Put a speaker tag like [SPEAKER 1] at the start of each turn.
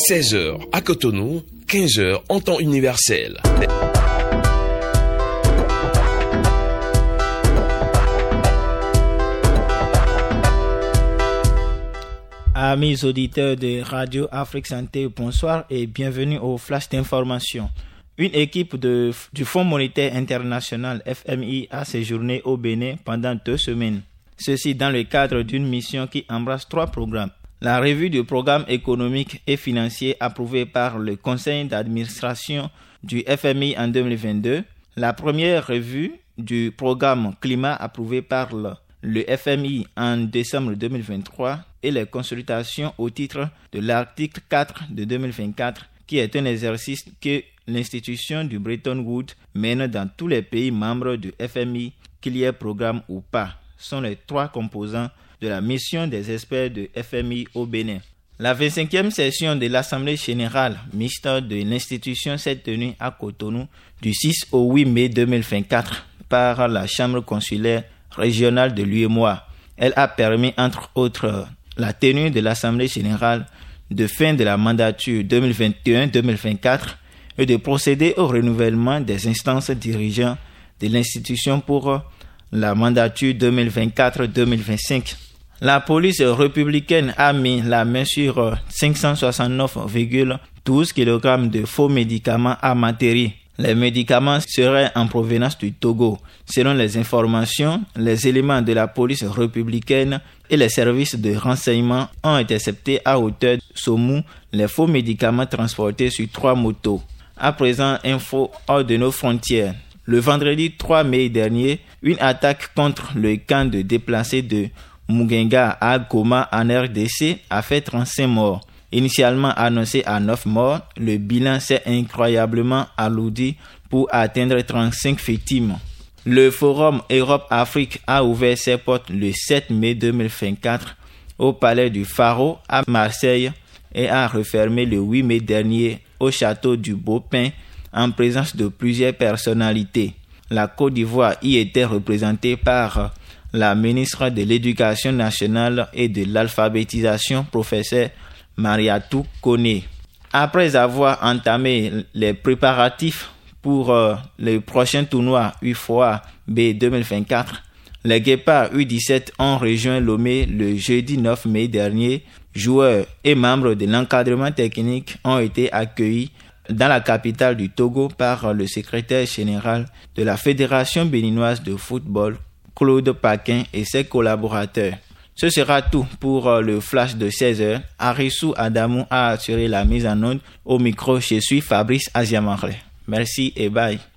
[SPEAKER 1] 16h à Cotonou, 15h en temps universel.
[SPEAKER 2] Amis auditeurs de Radio Afrique Santé, bonsoir et bienvenue au Flash d'information. Une équipe du Fonds monétaire international FMI a séjourné au Bénin pendant 2 semaines. Ceci dans le cadre d'une mission qui embrasse 3 programmes. La revue du programme économique et financier approuvé par le conseil d'administration du FMI en 2022. La première revue du programme climat approuvé par le FMI en décembre 2023 et les consultations au titre de l'article 4 de 2024 qui est un exercice que l'institution du Bretton Woods mène dans tous les pays membres du FMI, qu'il y ait programme ou pas, sont les 3 composants de la mission des experts de FMI au Bénin. La 25e session de l'Assemblée générale mixte de l'institution s'est tenue à Cotonou du 6 au 8 mai 2024 par la Chambre consulaire régionale de l'UEMOA. Elle a permis, entre autres, la tenue de l'Assemblée générale de fin de la mandature 2021-2024 et de procéder au renouvellement des instances dirigeantes de l'institution pour la mandature 2024-2025. La police républicaine a mis la main sur 569,12 kg de faux médicaments à Materi. Les médicaments seraient en provenance du Togo. Selon les informations, les éléments de la police républicaine et les services de renseignement ont intercepté à hauteur de Somou les faux médicaments transportés sur 3 motos. À présent, info hors de nos frontières. Le vendredi 3 mai dernier, une attaque contre le camp de déplacés de Mugenga à Goma en RDC a fait 35 morts. Initialement annoncé à 9 morts, le bilan s'est incroyablement alourdi pour atteindre 35 victimes. Le Forum Europe-Afrique a ouvert ses portes le 7 mai 2024 au Palais du Pharo à Marseille et a refermé le 8 mai dernier au Château du Beau-Pin en présence de plusieurs personnalités. La Côte d'Ivoire y était représentée par la ministre de l'Éducation nationale et de l'alphabétisation, professeur Mariatou Koné. Après avoir entamé les préparatifs pour le prochain tournoi UFOA B 2024, les Guépards U17 ont rejoint Lomé le jeudi 9 mai dernier. Joueurs et membres de l'encadrement technique ont été accueillis dans la capitale du Togo par le secrétaire général de la Fédération béninoise de football, Claude Paquin, et ses collaborateurs. Ce sera tout pour le flash de 16h. Arissou Adamou a assuré la mise en onde. Au micro, je suis Fabrice Aziamaré. Merci et bye.